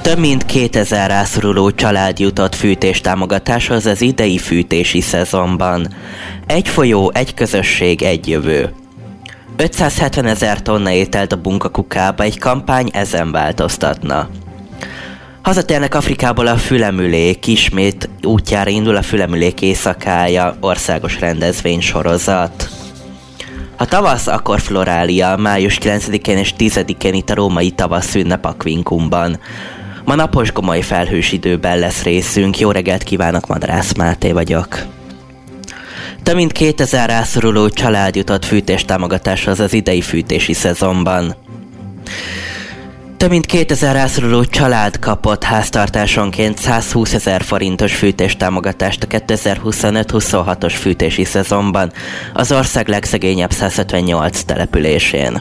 Több mint 2000 rászoruló család jutott fűtéstámogatáshoz az idei fűtési szezonban. Egy folyó, egy közösség, egy jövő. 570 000 tonna ételt dobunk a kukába, egy kampány ezen változtatna. Hazatérnek Afrikából a fülemülék, ismét útjára indul a Fülemülék éjszakája országos rendezvénysorozat. Ha tavasz, akkor Florália, május 9-én és 10-én itt a római tavasszünnep Aquincumban. Ma napos gomoly felhős időben lesz részünk. Jó reggelt kívánok, Madrász Máté vagyok. Több mint 2000 rászoruló család jutott fűtéstámogatáshoz az idei fűtési szezonban. Több mint 2000 rászoruló család kapott háztartásonként 120 000 forintos fűtéstámogatást a 2025-26-os fűtési szezonban az ország legszegényebb 158 településén.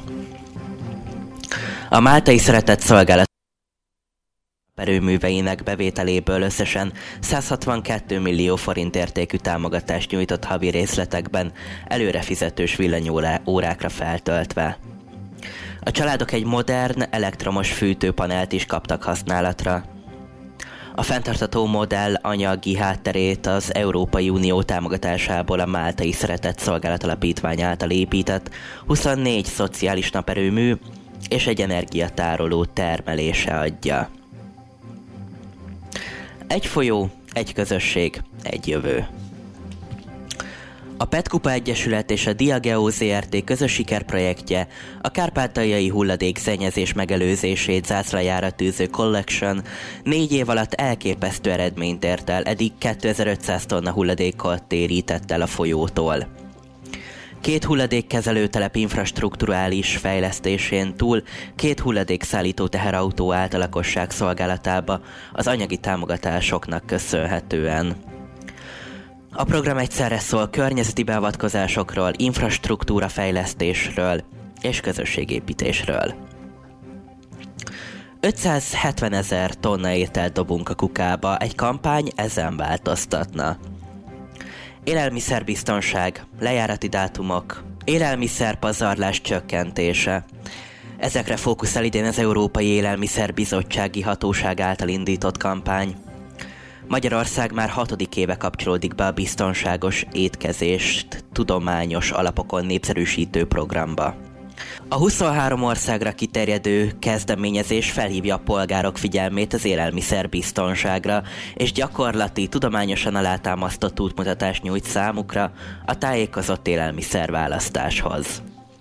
A Máltai Szeretett Szolgálat erőműveinek bevételéből összesen 162 millió forint értékű támogatást nyújtott havi részletekben, előrefizetős villanyórákra feltöltve. A családok egy modern, elektromos fűtőpanelt is kaptak használatra. A fenntartható modell anyagi hátterét az Európai Unió támogatásából a Máltai Szeretett Szolgálat Alapítvány által épített 24 szociális naperőmű és egy energiatároló termelése adja. Egy folyó, egy közösség, egy jövő. A Petkupa Egyesület és a Diageo Zrt. Közös sikerprojektje a kárpátaljai hulladékszennyezés megelőzését zászlajára tűző Collection 4 év alatt elképesztő eredményt ért el, eddig 2500 tonna hulladékot térített el a folyótól. 2 hulladékkezelőtelep infrastrukturális fejlesztésén túl 2 hulladékszállító teherautó állt a lakosság szolgálatába az anyagi támogatásoknak köszönhetően. A program egyszerre szól környezeti beavatkozásokról, infrastruktúra fejlesztésről és közösségépítésről. 570 000 tonna ételt dobunk a kukába, egy kampány ezen változtatna. Élelmiszerbiztonság, lejárati dátumok, élelmiszerpazarlás csökkentése. Ezekre fókuszál idén az Európai Élelmiszerbizottsági Hatóság által indított kampány. Magyarország már 6. éve kapcsolódik be a biztonságos étkezést tudományos alapokon népszerűsítő programba. A 23 országra kiterjedő kezdeményezés felhívja a polgárok figyelmét az élelmiszerbiztonságra, és gyakorlati, tudományosan alátámasztott útmutatást nyújt számukra a tájékozott élelmiszerválasztáshoz.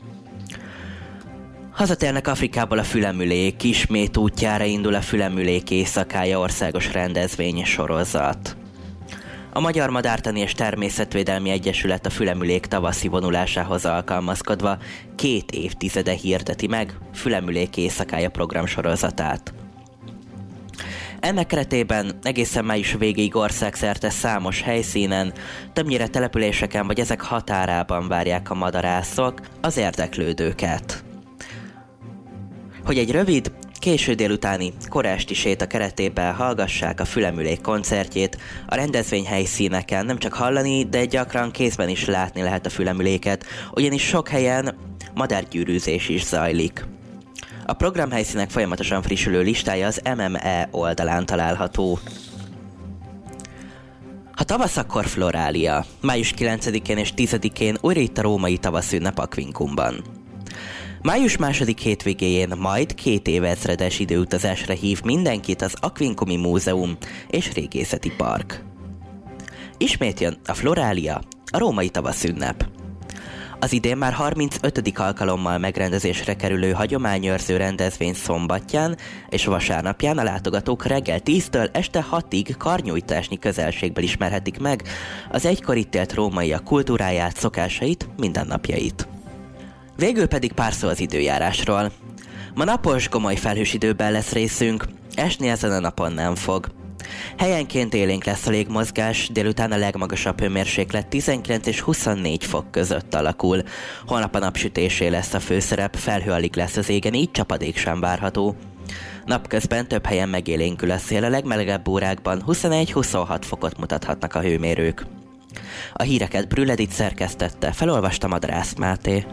Hazatérnek Afrikából a fülemülék, ismét útjára indul a Fülemülék éjszakája országos rendezvénysorozat. A Magyar Madártani és Természetvédelmi Egyesület a fülemülék tavaszi vonulásához alkalmazkodva 2 évtizede hirdeti meg Fülemülék éjszakája programsorozatát. Ennek keretében egészen május végéig országszerte számos helyszínen, többnyire településeken vagy ezek határában várják a madarászok az érdeklődőket. Hogy egy rövid, késő délutáni, kora esti séta keretében hallgassák a Fülemülék koncertjét, a rendezvény helyszíneken nem csak hallani, de gyakran kézben is látni lehet a fülemüléket, ugyanis sok helyen madárgyűrűzés is zajlik. A programhelyszínek folyamatosan frissülő listája az MME oldalán található. Ha tavasz, akkor Florália. Május 9-én és 10-én újra itt a római tavasszünnep Aquincumban. Május 2. hétvégéjén majd 2 évezredes időutazásra hív mindenkit az Aquincumi Múzeum és Régészeti Park. Ismét jön a Florália, a római tavasszünnep. Az idén már 35. alkalommal megrendezésre kerülő hagyományőrző rendezvény szombatján és vasárnapján a látogatók reggel 10-től este 6-ig karnyújtásnyi közelségből ismerhetik meg az egykor itt élt rómaiak kultúráját, szokásait, mindennapjait. Végül pedig pár szó az időjárásról. Ma napos, gomoly felhős időben lesz részünk, esni ezen a napon nem fog. Helyenként élénk lesz a légmozgás, délután a legmagasabb hőmérséklet 19 és 24 fok között alakul. Holnap a napsütésé lesz a főszerep, felhő alig lesz az égen, így csapadék sem várható. Napközben több helyen megélénkül a szél, a legmelegebb órákban 21-26 fokot mutathatnak a hőmérők. A híreket Brühl Edit szerkesztette, felolvasta Madrász Máté.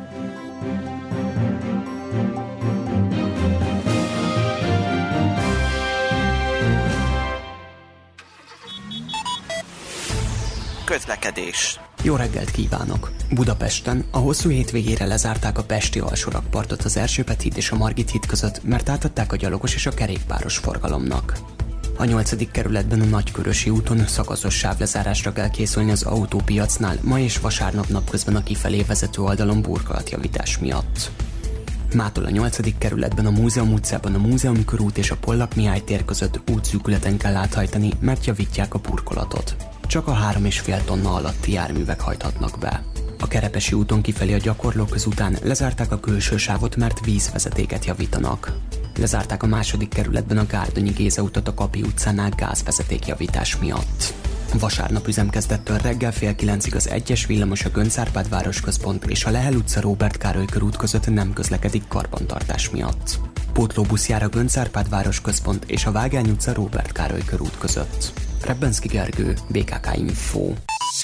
Közlekedés. Jó reggelt kívánok! Budapesten a hosszú hétvégére lezárták a pesti alsórakpartot az Erzsébet híd és a Margit híd között, mert átadták a gyalogos és a kerékpáros forgalomnak. A 8. kerületben a Nagykörösi úton szakaszos sávlezárásra kell készülni az autópiacnál ma és vasárnap napközben a kifelé vezető oldalon burkolatjavítás miatt. Mától a 8. kerületben a Múzeum utcában a Múzeum körút és a Pollak Mihály tér között útszűkületen kell áthajtani, mert javítják a burkolatot. Csak a 3,5 tonna alatti járművek hajthatnak be. A Kerepesi úton kifelé a Gyakorlóköz után lezárták a külső sávot, mert vízvezetéket javítanak. Lezárták a 2. kerületben a Gárdonyi Géza utat a Kapi utcánál gázvezetékjavítás miatt. Vasárnap üzemkezdettől reggel fél 9-ig az 1-es villamos a Göncz Árpád városközpont és a Lehel utca Róbert Károly körút között nem közlekedik karbantartás miatt. Pótlóbusz jár a Göncz Árpád városközpont és a Vágány utca Róbert Károly körút között. Rebbenszky Gergő, BKK Info.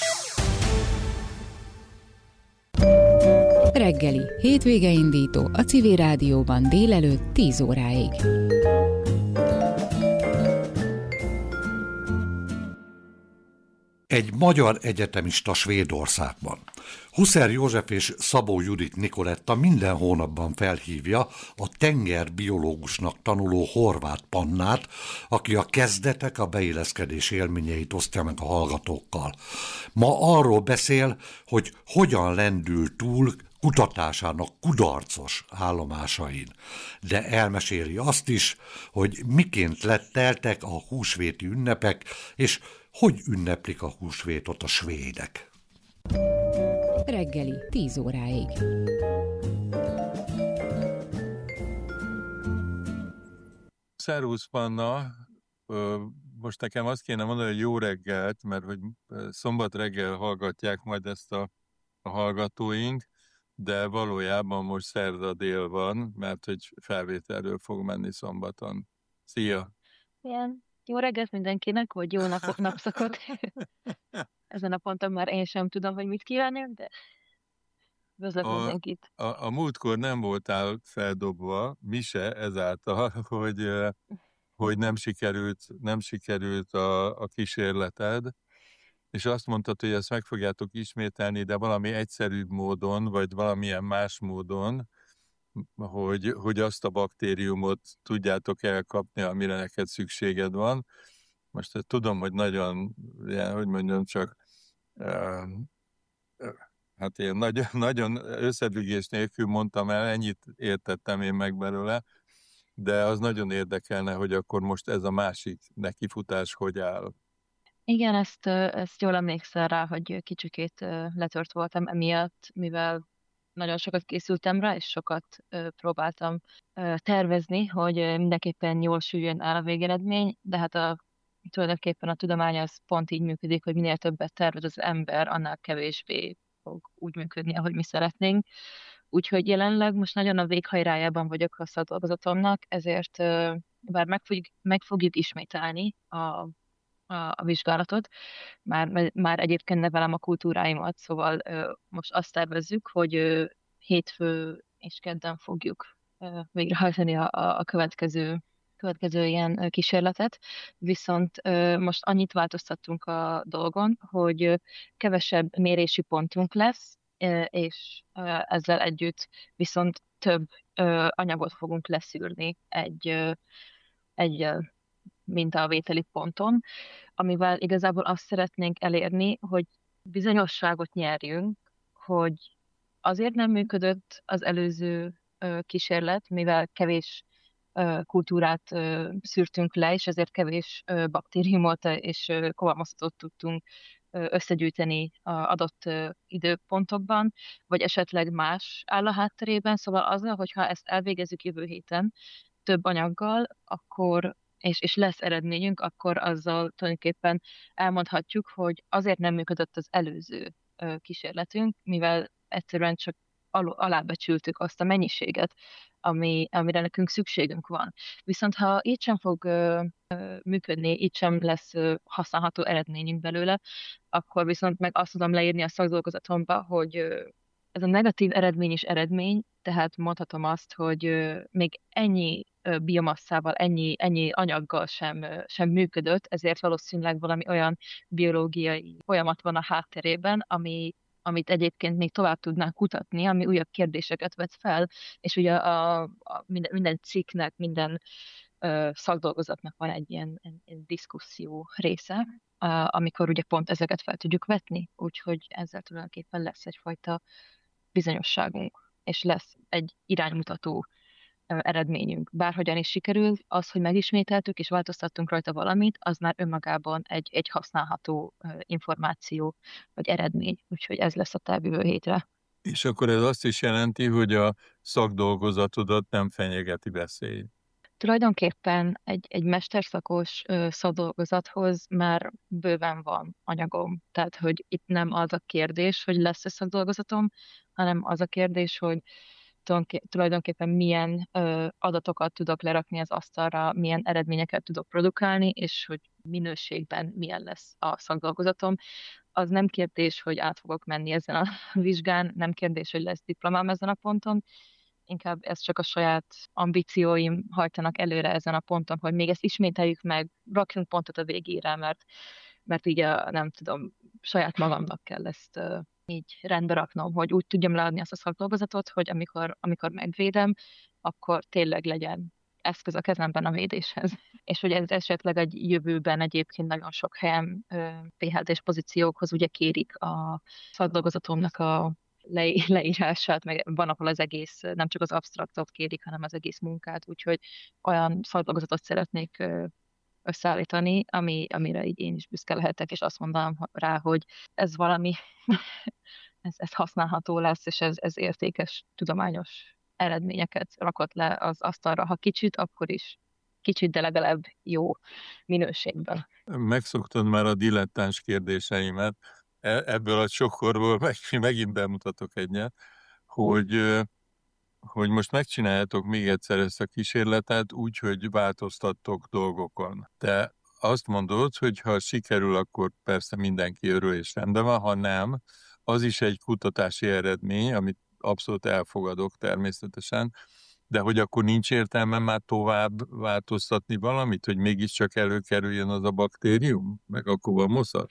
Reggeli, hétvége indító a Civil Rádióban délelőtt 10 óráig. Egy magyar egyetemista Svédországban. Huszer József és Szabó Judit Nikoletta minden hónapban felhívja a tengerbiológusnak tanuló Horváth Pannát, aki a kezdetek, a beilleszkedés élményeit osztja meg a hallgatókkal. Ma arról beszél, hogy hogyan lendül túl kutatásának kudarcos állomásain, de elmeséli azt is, hogy miként teltek a húsvéti ünnepek, és hogy ünneplik a húsvétot a svédek. Reggeli, 10 óráig. Szervusz, Panna! Most nekem azt kéne mondani, hogy jó reggelt, mert hogy szombat reggel hallgatják majd ezt a hallgatóink, de valójában most szerda dél van, mert hogy felvételről fog menni szombaton. Szia! Ilyen jó reggelt mindenkinek, vagy jó napszakot. Ezen a ponton már én sem tudom, hogy mit kívánjak, de üdvözlök mindenkit. A múltkor nem voltál feldobva, mi se ezáltal, hogy nem sikerült a kísérleted, és azt mondtad, hogy ezt meg fogjátok ismételni, de valami egyszerűbb módon, vagy valamilyen más módon, hogy azt a baktériumot tudjátok elkapni, amire neked szükséged van. Most tudom, hogy nagyon, hogy mondjam, csak hát én nagyon összefüggés nélkül mondtam el, ennyit értettem én meg belőle, de az nagyon érdekelne, hogy akkor most ez a másik nekifutás hogy áll. Igen, ezt jól emlékszel rá, hogy kicsikét letört voltam emiatt, mivel nagyon sokat készültem rá, és sokat próbáltam tervezni, hogy mindenképpen jól süljön el a végeredmény, de hát tulajdonképpen a tudomány az pont így működik, hogy minél többet tervez az ember, annál kevésbé fog úgy működni, ahogy mi szeretnénk. Úgyhogy jelenleg most nagyon a véghajrájában vagyok a szakdolgozatomnak, ezért bár meg fogjuk ismételni a vizsgálatot. Már egyébként nevelem a kultúráimat, szóval most azt tervezzük, hogy hétfő és kedden fogjuk végrehajtani a következő ilyen kísérletet, viszont most annyit változtattunk a dolgon, hogy kevesebb mérési pontunk lesz, és ezzel együtt viszont több anyagot fogunk leszűrni egy mintavételi ponton, amivel igazából azt szeretnénk elérni, hogy bizonyosságot nyerjünk, hogy azért nem működött az előző kísérlet, mivel kevés kultúrát szűrtünk le, és ezért kevés baktériumot és kovalmasztot tudtunk összegyűjteni az adott időpontokban, vagy esetleg más áll a hátterében. Szóval azzal, hogyha ezt elvégezzük jövő héten több anyaggal, akkor és lesz eredményünk, akkor azzal tulajdonképpen elmondhatjuk, hogy azért nem működött az előző kísérletünk, mivel egyszerűen csak alábecsültük azt a mennyiséget, amire nekünk szükségünk van. Viszont ha így sem fog működni, így sem lesz használható eredményünk belőle, akkor viszont meg azt tudom leírni a szakdolgozatomba, hogy ez a negatív eredmény is eredmény, tehát mondhatom azt, hogy még ennyi biomasszával, ennyi anyaggal sem működött, ezért valószínűleg valami olyan biológiai folyamat van a hátterében, amit egyébként még tovább tudnánk kutatni, ami újabb kérdéseket vet fel, és ugye minden cikknek, minden szakdolgozatnak van egy ilyen diszkuszió része, amikor ugye pont ezeket fel tudjuk vetni, úgyhogy ezzel tulajdonképpen lesz egyfajta bizonyosságunk, és lesz egy iránymutató eredményünk. Bárhogyan is sikerül, az, hogy megismételtük és változtattunk rajta valamit, az már önmagában egy használható információ vagy eredmény, úgyhogy ez lesz a terv jövő hétre. És akkor ez azt is jelenti, hogy a szakdolgozatodat nem fenyegeti veszély. Tulajdonképpen egy mesterszakos szakdolgozathoz már bőven van anyagom. Tehát, hogy itt nem az a kérdés, hogy lesz-e szakdolgozatom, hanem az a kérdés, hogy tulajdonképpen milyen adatokat tudok lerakni az asztalra, milyen eredményeket tudok produkálni, és hogy minőségben milyen lesz a szakdolgozatom. Az nem kérdés, hogy át fogok menni ezen a vizsgán, nem kérdés, hogy lesz diplomám ezen a ponton, inkább ez csak a saját ambícióim hajtanak előre ezen a ponton, hogy még ezt ismételjük meg, rakjunk pontot a végére, mert így nem tudom, saját magamnak kell ezt így rendbe raknom, hogy úgy tudjam leadni azt a szakdolgozatot, hogy amikor megvédem, akkor tényleg legyen eszköz a kezemben a védéshez. És hogy ez esetleg egy jövőben egyébként nagyon sok helyen PhD-s pozíciókhoz ugye kérik a szakdolgozatomnak a leírását, meg van, ahol az egész, nem csak az absztraktot kérik, hanem az egész munkát, úgyhogy olyan szakdolgozatot szeretnék összeállítani, amire így én is büszke lehetek, és azt mondanám rá, hogy ez valami, ez használható lesz, és ez értékes tudományos eredményeket rakott le az asztalra, ha kicsit, akkor is kicsit, de legalább jó minőségben. Megszoktad már a dilettáns kérdéseimet, ebből a csokorból megint bemutatok egyet, hogy most megcsináljátok még egyszer ezt a kísérletet úgy, hogy változtattok dolgokon. Te azt mondod, hogy ha sikerül, akkor persze mindenki örül és rendben van, ha nem, az is egy kutatási eredmény, amit abszolút elfogadok természetesen, de hogy akkor nincs értelme már tovább változtatni valamit, hogy mégiscsak előkerüljön az a baktérium, meg akkor van moszat?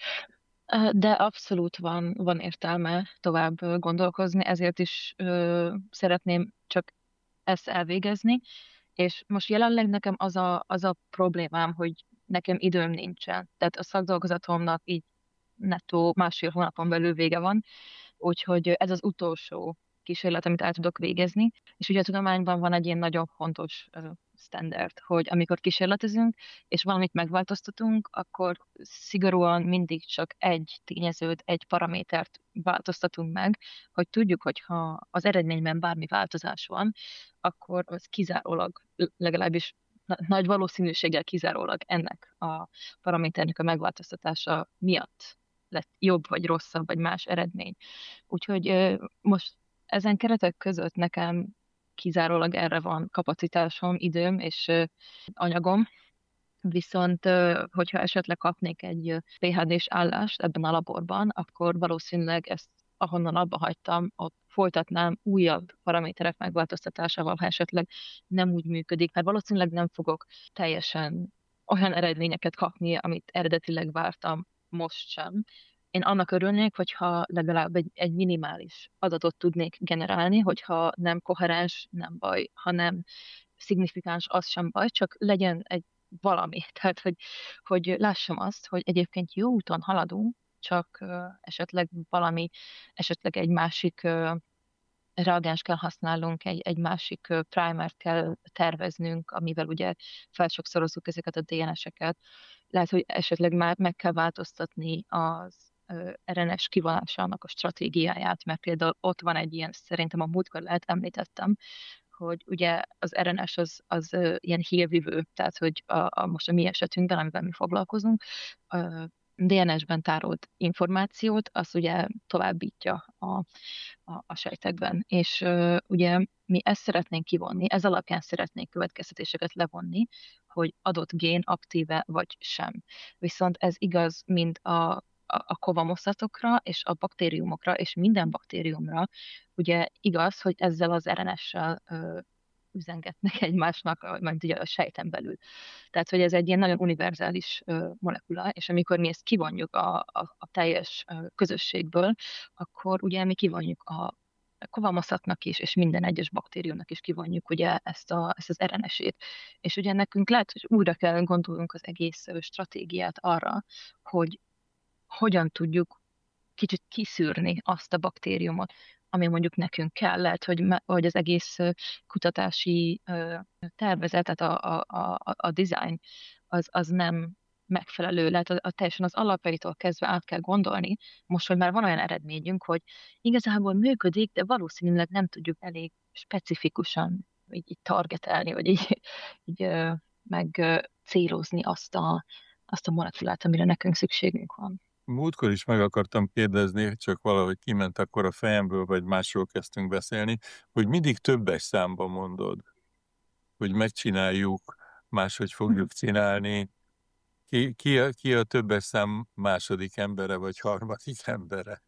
De abszolút van értelme tovább gondolkozni, ezért is szeretném csak ezt elvégezni, és most jelenleg nekem az a problémám, hogy nekem időm nincsen. Tehát a szakdolgozatomnak így nettó 1,5 hónapon belül vége van, úgyhogy ez az utolsó kísérlet, amit el tudok végezni. És ugye a tudományban van egy ilyen nagyon fontos standard, hogy amikor kísérletezünk, és valamit megváltoztatunk, akkor szigorúan mindig csak egy tényezőt, egy paramétert változtatunk meg, hogy tudjuk, hogy ha az eredményben bármi változás van, akkor az kizárólag, legalábbis nagy valószínűséggel kizárólag ennek a paraméternek a megváltoztatása miatt lett jobb, vagy rosszabb, vagy más eredmény. Úgyhogy most ezen keretek között nekem kizárólag erre van kapacitásom, időm és anyagom, viszont hogyha esetleg kapnék egy PhD-s állást ebben a laborban, akkor valószínűleg ezt ahonnan abba hagytam, ott folytatnám újabb paraméterek megváltoztatásával, ha esetleg nem úgy működik, mert valószínűleg nem fogok teljesen olyan eredményeket kapni, amit eredetileg vártam most sem. Én annak örülnék, hogyha legalább egy minimális adatot tudnék generálni, hogyha nem koherens, nem baj, ha nem szignifikáns, az sem baj, csak legyen egy valami. Tehát, hogy lássam azt, hogy egyébként jó úton haladunk, csak esetleg esetleg egy másik reagens kell használnunk, egy másik primert kell terveznünk, amivel ugye felsokszorozzuk ezeket a DNS-eket. Lehet, hogy esetleg már meg kell változtatni az RNS kivonásának a stratégiáját, mert például ott van egy ilyen, szerintem a múltkor említettem, hogy ugye az RNS az ilyen hírvivő, tehát hogy most a mi esetünkben, amivel mi foglalkozunk, DNS-ben tárolt információt, azt ugye továbbítja a sejtekben. És ugye mi ezt szeretnénk kivonni, ez alapján szeretnénk következtetéseket levonni, hogy adott gén aktíve vagy sem. Viszont ez igaz mind a a kovamoszatokra és a baktériumokra, és minden baktériumra ugye igaz, hogy ezzel az RNS-sel üzengetnek egymásnak, majd ugye a sejten belül. Tehát, hogy ez egy ilyen nagyon univerzális molekula, és amikor mi ezt kivonjuk a teljes közösségből, akkor ugye mi kivonjuk a kovamaszatnak is, és minden egyes baktériumnak is kivonjuk ugye ezt az RNS-ét. És ugye nekünk lehet, hogy újra kell gondolnunk az egész stratégiát arra, hogy hogyan tudjuk kicsit kiszűrni azt a baktériumot, ami mondjuk nekünk kell. Lehet, hogy az egész kutatási tervezet, tehát a design, az nem megfelelő. Lehet teljesen az alapjaitól kezdve át kell gondolni, most, hogy már van olyan eredményünk, hogy igazából működik, de valószínűleg nem tudjuk elég specifikusan így targetelni, vagy így meg célozni azt a molekulát, amire nekünk szükségünk van. Múltkor is meg akartam kérdezni, csak valahogy kiment akkor a fejemből, vagy másról kezdtünk beszélni, hogy mindig többes számban mondod, hogy megcsináljuk, máshogy fogjuk csinálni. Ki a többes szám második embere, vagy harmadik embere?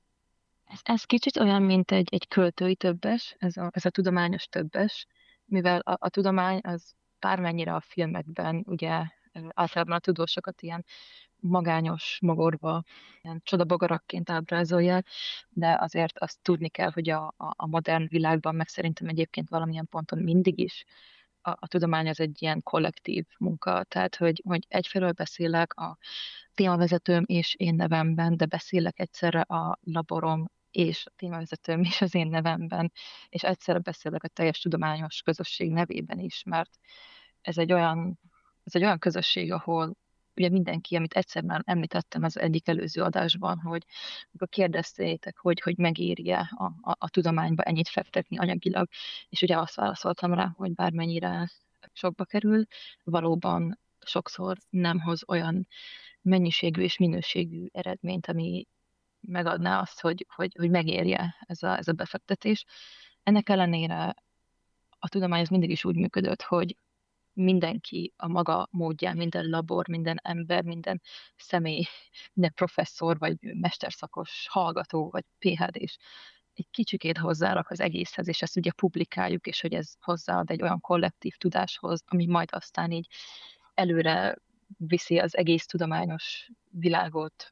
Ez kicsit olyan, mint egy költői többes, ez a tudományos többes, mivel a tudomány az bármennyire a filmekben, ugye általában a tudósokat ilyen magányos, magorva, ilyen csodabogarakként ábrázolják, de azért azt tudni kell, hogy a modern világban, meg szerintem egyébként valamilyen ponton mindig is a tudomány az egy ilyen kollektív munka, tehát hogy egyfelől beszélek a témavezetőm és én nevemben, de beszélek egyszerre a laborom és a témavezetőm is az én nevemben, és egyszerre beszélek a teljes tudományos közösség nevében is, mert ez egy olyan, ez egy olyan közösség, ahol ugye mindenki, amit egyszer már említettem az egyik előző adásban, hogy amikor kérdeztétek, hogy megéri-e a tudományba ennyit fektetni anyagilag, és ugye azt válaszoltam rá, hogy bármennyire sokba kerül, valóban sokszor nem hoz olyan mennyiségű és minőségű eredményt, ami megadná azt, hogy megérje ez a befektetés. Ennek ellenére a tudomány az mindig is úgy működött, hogy mindenki a maga módján, minden labor, minden ember, minden személy, minden professzor, vagy mesterszakos hallgató, vagy PhD-s egy kicsikét hozzárak az egészhez, és ezt ugye publikáljuk, és hogy ez hozzáad egy olyan kollektív tudáshoz, ami majd aztán így előre viszi az egész tudományos világot,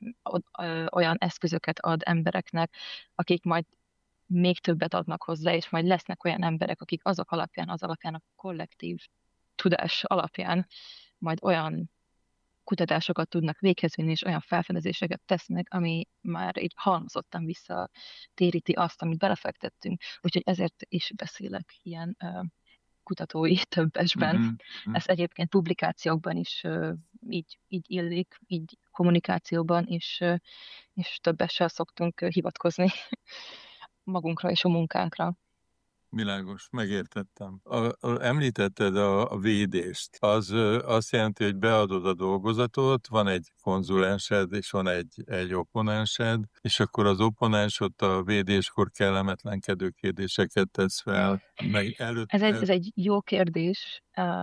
olyan eszközöket ad embereknek, akik majd még többet adnak hozzá, és majd lesznek olyan emberek, akik az alapján a kollektív tudás alapján majd olyan kutatásokat tudnak véghez vinni, és olyan felfedezéseket tesznek, ami már így halmozottan visszatéríti azt, amit belefektettünk. Úgyhogy ezért is beszélek ilyen kutatói többesben. Mm-hmm. Ez egyébként publikációkban is így illik, így kommunikációban is, és többessel szoktunk hivatkozni magunkra és a munkánkra. Világos, megértettem. Említetted a védést. Az azt jelenti, hogy beadod a dolgozatot, van egy konzulensed, és van egy opponensed, és akkor az opponens ott a védéskor kellemetlenkedő kérdéseket tesz fel. Ez egy jó kérdés.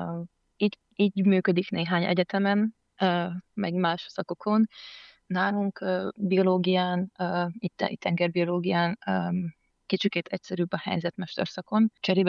Így működik néhány egyetemen, meg más szakokon. Nálunk biológián, itt tengerbiológián kicsikét egyszerűbb a helyzet mesterszakon. Cserébe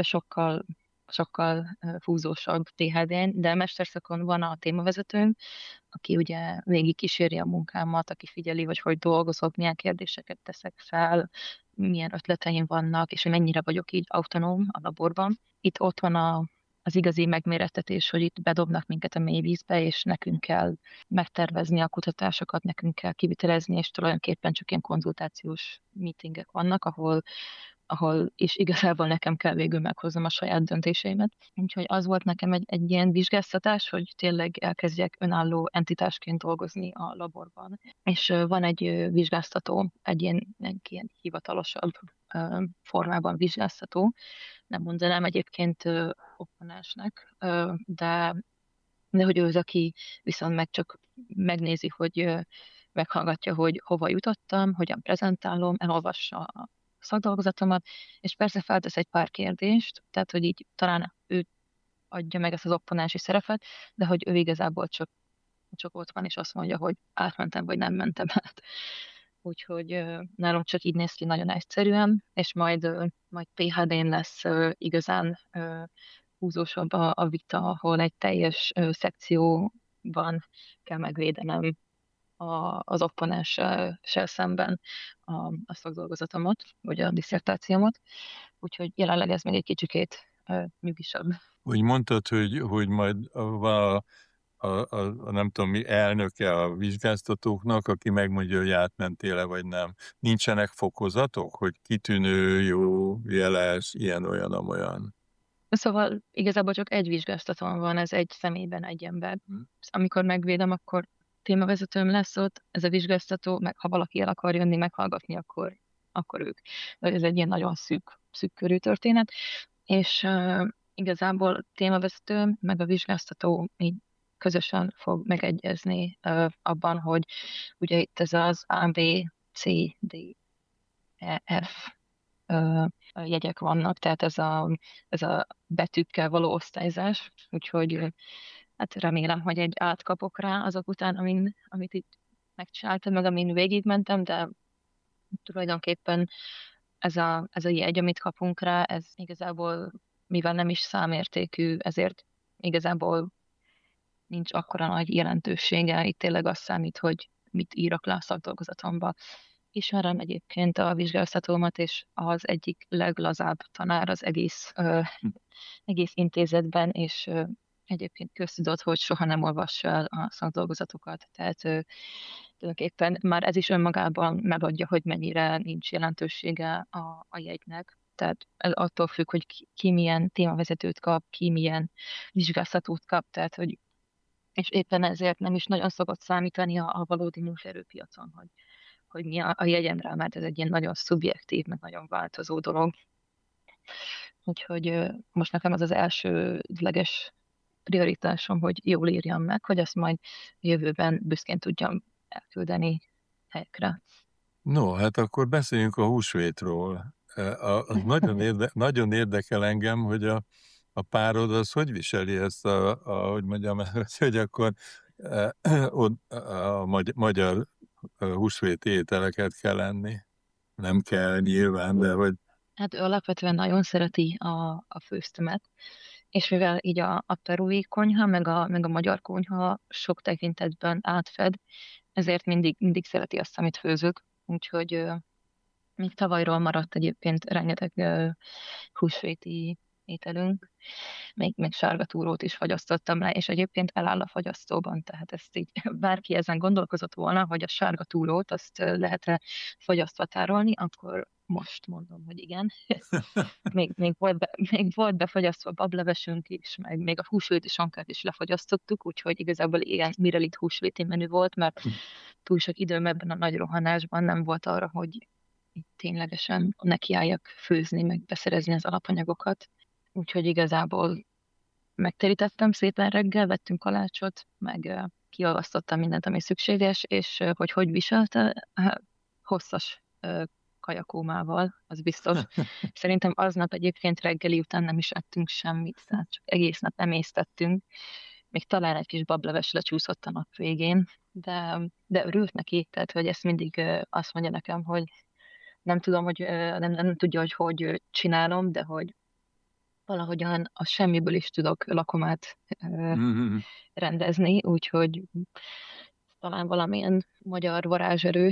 sokkal húzósabb THD-n, de mesterszakon van a témavezetőm, aki ugye végig kíséri a munkámat, aki figyeli, hogy dolgozok, milyen kérdéseket teszek fel, milyen ötleteim vannak, és hogy mennyire vagyok így autonóm a laborban. Ott van az igazi megmérettetés, hogy itt bedobnak minket a mélyvízbe, és nekünk kell megtervezni a kutatásokat, nekünk kell kivitelezni, és tulajdonképpen csak ilyen konzultációs meetingek vannak, ahol is igazából nekem kell végül meghoznom a saját döntéseimet. Úgyhogy az volt nekem egy ilyen vizsgáztatás, hogy tényleg elkezdjek önálló entitásként dolgozni a laborban. És van egy vizsgáztató, egy ilyen hivatalosabb formában vizsgáztató. Nem mondanám egyébként opponensnek, de hogy ő az, aki viszont meg csak megnézi, hogy meghallgatja, hogy hova jutottam, hogyan prezentálom, elolvassa a szakdolgozatomat, és persze feltesz egy pár kérdést, tehát hogy így talán ő adja meg ezt az opponensi szerepet, de hogy ő igazából csak csak ott van, és azt mondja, hogy átmentem, vagy nem mentem át. Úgyhogy nálunk csak így néz ki nagyon egyszerűen, és majd PHD-n lesz igazán húzósabb a vita, ahol egy teljes szekcióban kell megvédenem az opponenssel szemben a szakdolgozatomat, vagy a diszertációmat. Úgyhogy jelenleg ez még egy kicsikét nyugisabb. Úgy mondtad, hogy majd a nem tudom mi elnöke a vizsgáztatóknak, aki megmondja, hogy átmentél-e vagy nem. Nincsenek fokozatok, hogy kitűnő, jó, jeles, ilyen, olyan, amolyan. Szóval igazából csak egy vizsgáztatón van, ez egy személyben egy ember. Amikor megvédem, akkor témavezetőm lesz ott, ez a vizsgáztató, meg ha valaki el akar jönni meghallgatni, akkor ők. De ez egy ilyen nagyon szűk körű történet, és igazából témavezetőm, meg a vizsgáztató így közösen fog megegyezni abban, hogy ugye itt ez az A, B, C, D, E, F jegyek vannak, tehát ez a betűkkel való osztályzás, úgyhogy hát remélem, hogy egy átkapok rá azok után, amit itt megcsináltam, meg amin végigmentem, de tulajdonképpen ez a jegy, amit kapunk rá, ez igazából, mivel nem is számértékű, ezért igazából nincs akkora nagy jelentősége. Itt tényleg az számít, hogy mit írok le a szakdolgozatomba. Ismerem egyébként a vizsgáztatómat, és az egyik leglazább tanár az egész intézetben, és egyébként köztudott, hogy soha nem olvassa el a szakdolgozatokat. Tehát tulajdonképpen már ez is önmagában megadja, hogy mennyire nincs jelentősége a jegynek. Tehát ez attól függ, hogy ki milyen témavezetőt kap, ki milyen vizsgáztatót kap, tehát hogy és éppen ezért nem is nagyon szokott számítani a valódi munkaerőpiacon, hogy mi a jegyem rá, mert ez egy ilyen nagyon szubjektív, meg nagyon változó dolog. Úgyhogy most nekem az elsődleges prioritásom, hogy jól írjam meg, hogy azt majd jövőben büszkén tudjam elküldeni helyekre. No, hát akkor beszéljünk a húsvétról. Az nagyon érdekel engem, hogy a párod az hogy viseli ezt hogy mondjam, hogy akkor a magyar húsvéti ételeket kell enni. Nem kell nyilván, de hogy... Hát ő alapvetően nagyon szereti a főztömet, és mivel így a perui konyha, meg a magyar konyha sok tekintetben átfed, ezért mindig szereti azt, amit főzök. Úgyhogy még tavalyról maradt egyébként rengeteg húsvéti ételünk, még sárgatúrót is fagyasztottam le, és egyébként eláll a fagyasztóban, tehát ezt így bárki ezen gondolkozott volna, hogy a sárgatúrót azt lehet-e fagyasztva tárolni, akkor most mondom, hogy igen. még volt befagyasztva bablevesünk is, meg még a húsvéti sonkát is lefagyasztottuk, úgyhogy igazából igen, mire itt húsvéti menü volt, mert túl sok időm ebben a nagy rohanásban nem volt arra, hogy ténylegesen nekiálljak főzni, meg beszerezni az alapanyagokat. Úgyhogy igazából megterítettem szépen reggel, vettünk kalácsot, meg kiolvasztottam mindent, ami szükséges, és hogy viselte, hosszas kajakómával, az biztos. Szerintem aznap egyébként reggeli után nem is ettünk semmit, tehát csak egész nap emésztettünk. Még talán egy kis bableves lecsúszott a nap végén, de örült neki, tehát hogy ezt mindig azt mondja nekem, hogy nem tudom, hogy nem tudja, hogy csinálom, de hogy valahogyan a semmiből is tudok lakomát rendezni, úgyhogy talán valamilyen magyar varázserő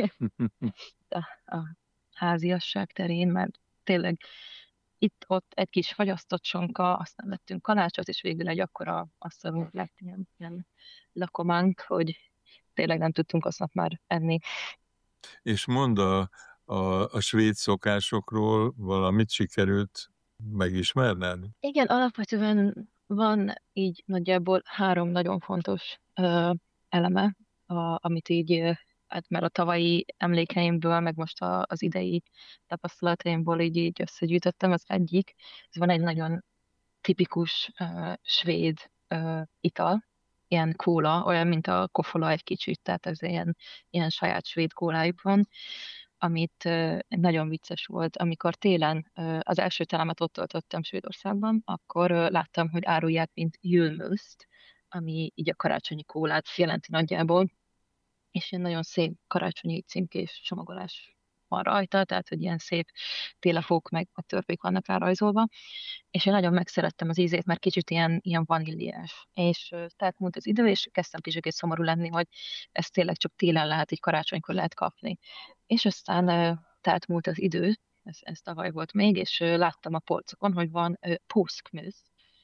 a háziasság terén, mert tényleg itt-ott egy kis fagyasztott sonka, aztán vettünk kalácsot, és végül egy akkora asztalunk lett ilyen lakománk, hogy tényleg nem tudtunk aznap már enni. És mondd a svéd szokásokról valamit sikerült megismerned? Igen, alapvetően van így nagyjából 3 nagyon fontos eleme, amit így, hát már a tavalyi emlékeimből, meg most az idei tapasztalataimból így összegyűjtöttem. Az egyik, ez van egy nagyon tipikus svéd ital, ilyen kóla, olyan, mint a kofola egy kicsit, tehát ez ilyen saját svéd kólájuk van, amit nagyon vicces volt, amikor télen az első telemet ott töltöttem Svédországban, akkor láttam, hogy árulják, mint julmust, ami így a karácsonyi kólát jelenti nagyjából, és ilyen nagyon szép karácsonyi címkés csomagolás van rajta, tehát hogy ilyen szép télefók meg a törpék vannak rá rajzolva, és én nagyon megszerettem az ízét, mert kicsit ilyen vaníliás. És tehát múlt az idő, és kezdtem kicsit szomorú lenni, hogy ezt tényleg csak télen lehet, így karácsonykor lehet kapni. És aztán tehát múlt az idő, ez tavaly volt még, és láttam a polcokon, hogy van Påskmus,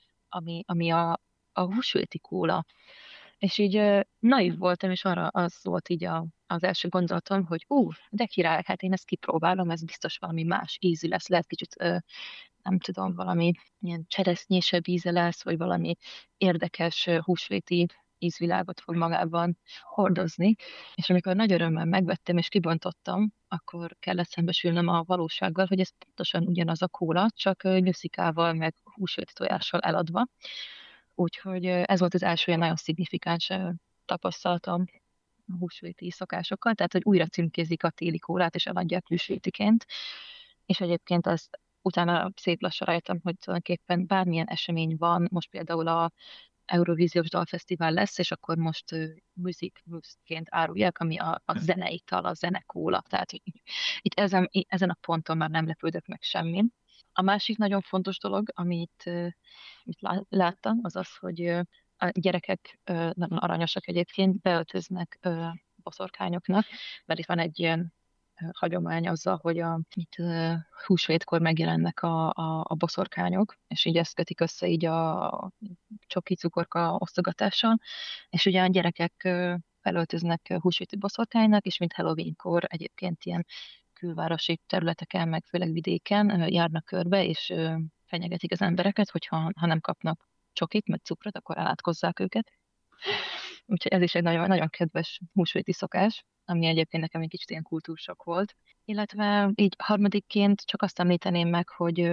ami a húsvéti kóla. És így naív voltam, és arra az volt így az első gondolatom, hogy de király, hát én ezt kipróbálom, ez biztos valami más ízű lesz, lehet kicsit, nem tudom, valami ilyen cseresznyésebb íze lesz, vagy valami érdekes húsvéti ízvilágot fog magában hordozni. És amikor nagy örömmel megvettem és kibontottam, akkor kellett szembesülnöm a valósággal, hogy ez pontosan ugyanaz a kóla, csak nyuszikával, meg húsvéti tojással eladva. Úgyhogy ez volt az első ilyen nagyon szignifikáns tapasztalatom a húsvéti szokásokkal, tehát hogy újra címkézik a téli kólát, és eladják húsvétiként. És egyébként azt utána szép lassan rájöttem, hogy tulajdonképpen bármilyen esemény van, most például a Eurovíziós Dalfesztivál lesz, és akkor most muzikként árulják, ami a zeneital, a zenekóla. Tehát itt ezen a ponton már nem lepődök meg semmin. A másik nagyon fontos dolog, amit láttam, az az, hogy a gyerekek nagyon aranyosak egyébként, beöltöznek boszorkányoknak, mert itt van egy ilyen hagyomány azzal, hogy itt húsvétkor megjelennek a boszorkányok, és így ezt kötik össze így a csoki cukorka osztogatással, és ugye a gyerekek felöltöznek húsvéti boszorkánynak, és mint Halloweenkor egyébként ilyen külvárosi területeken, meg főleg vidéken járnak körbe, és fenyegetik az embereket, hogyha nem kapnak csokit, meg cukrot, akkor elátkozzák őket. Úgyhogy ez is egy nagyon, nagyon kedves húsvéti szokás, ami egyébként nekem egy kicsit ilyen kultúrsok volt. Illetve így harmadikként csak azt említeném meg, hogy